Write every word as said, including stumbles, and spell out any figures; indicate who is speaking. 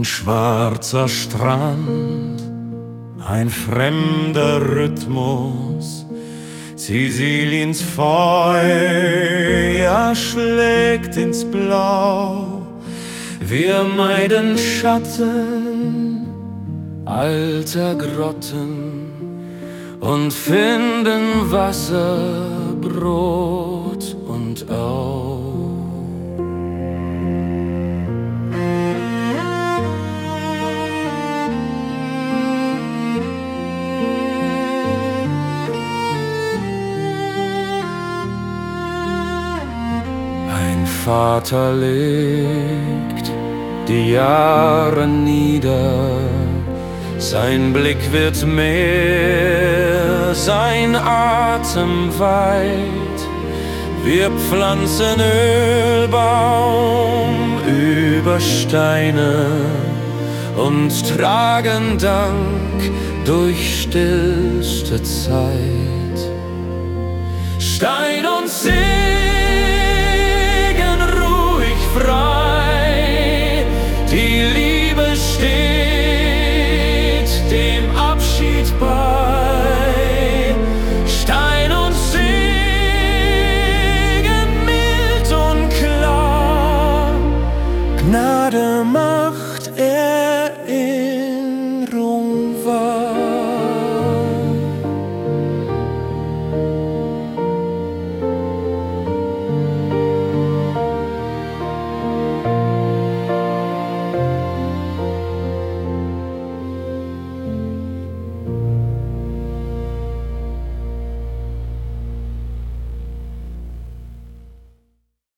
Speaker 1: Ein schwarzer Strand, ein fremder Rhythmus, Siziliens Feuer schlägt ins Blau. Wir meiden Schatten alter Grotten und finden Wasser, Brot und Au. Ein Vater legt die Jahre nieder, sein Blick wird mehr, sein Atem weit. Wir pflanzen Ölbaum über Steine und tragen Dank durch stillste Zeit. Stein und Segen ruhig frei.